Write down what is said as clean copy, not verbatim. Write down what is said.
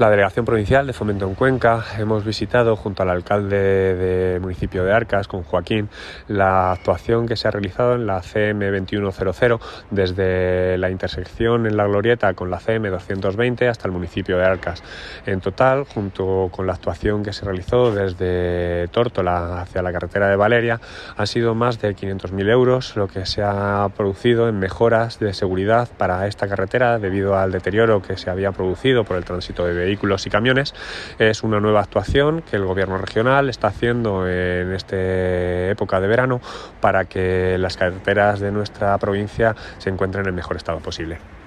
La Delegación Provincial de Fomento en Cuenca hemos visitado junto al alcalde del municipio de Arcas, con Joaquín, la actuación que se ha realizado en la CM 2100 desde la intersección en La Glorieta con la CM 220 hasta el municipio de Arcas. En total, junto con la actuación que se realizó desde Tórtola hacia la carretera de Valeria, han sido más de 500.000 euros lo que se ha producido en mejoras de seguridad para esta carretera debido al deterioro que se había producido por el tránsito de vehículos y camiones. Es una nueva actuación que el gobierno regional está haciendo en esta época de verano para que las carreteras de nuestra provincia se encuentren en el mejor estado posible.